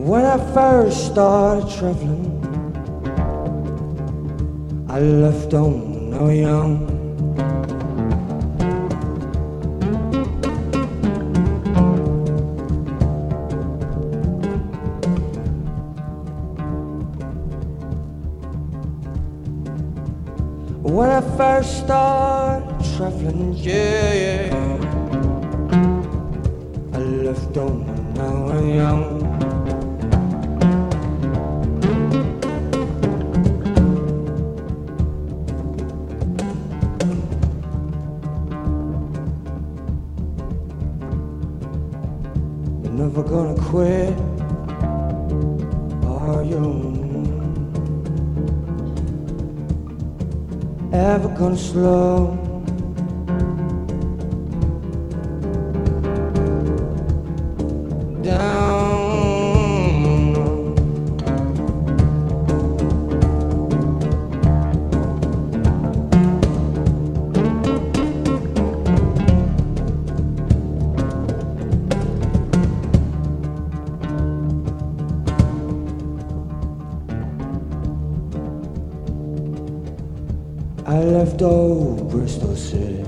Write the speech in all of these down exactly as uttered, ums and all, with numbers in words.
When I first started traveling, I left on no young. When I first started traveling, yeah, yeah, I left on now I'm young. You're never gonna quit, are you? Ever gonna slow down? I left old Bristol City,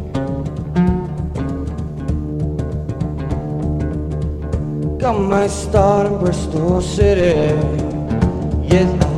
got my start in Bristol City, yes.